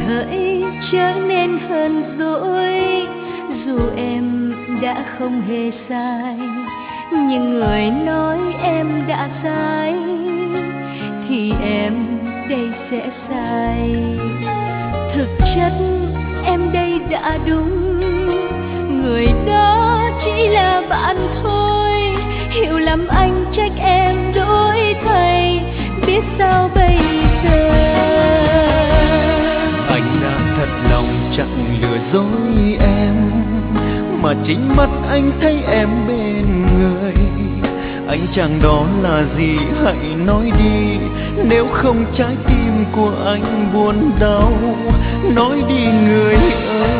hỡi trở nên hờn dỗi. Dù em đã không hề sai, nhưng người nói em đã sai thì em đây sẽ sai. Thực chất em đây đã đúng, người đó chỉ là bạn thôi. Hiểu lầm anh trách em đổi thay, biết sao bây giờ. Anh đã thật lòng chẳng lừa dối em, mà chính mắt anh thấy em bên người. Anh chàng đó là gì hãy nói đi, nếu không trái tim của anh buồn đau. Nói đi người ơi,